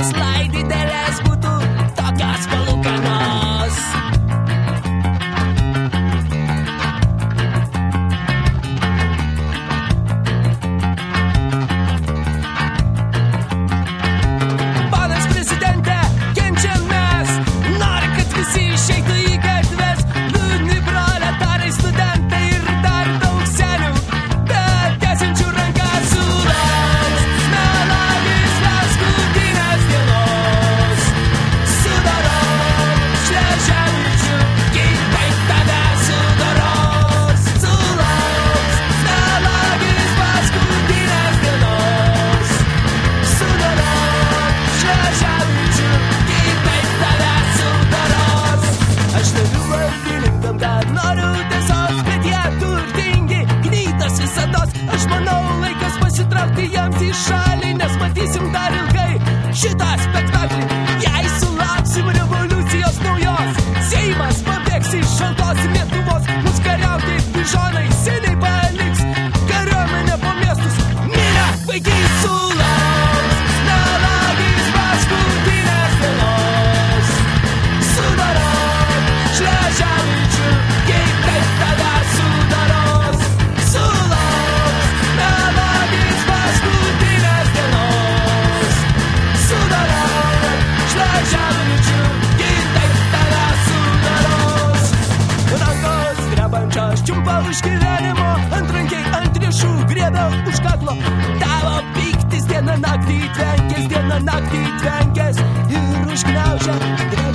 skolos, lai didelės būtų tokios palūkanos. Ponas prezidente, kenčiam mes, nori, kad visi išeitų į gatves, liūdni proletarai, studentai ir dar daug senių, bet tęsiančių rankas sulauks melagis paskutinės dienos. Sudaros Šleževičių, kitaip tave sudaros. Sulauks melagis paskutinės dienos. Sudaros Šleževičių, kitaip tave sudaros. Aš turiu valdininkam, kad noriu tiesos, bet jie turtingi, gnytas visados. Aš manau, laikas pasitraukti jiems į šalį, nes matysim dar ilgai šitą spektaklį. Jei sulauksim revoliucijos naujos, Seimas pabėgs iš šaltos Lietuvos, mus kariauti pižonai seniai paliks, kariuomenė po miestus mirę vaikai sulauks melagis paskutinės dienos. Sudaros Šleževičių, kitaip tave sudaros. Sulauks melagis paskutinės dienos. Sudaros Šleževičių, kitaip tave sudaros. Rankos grebančios čiumpa už gyvenimo, antrankiai ant riešų griebia už kaklo. Tavo pyktis dieną naktį tvenkės ir užgniaužia.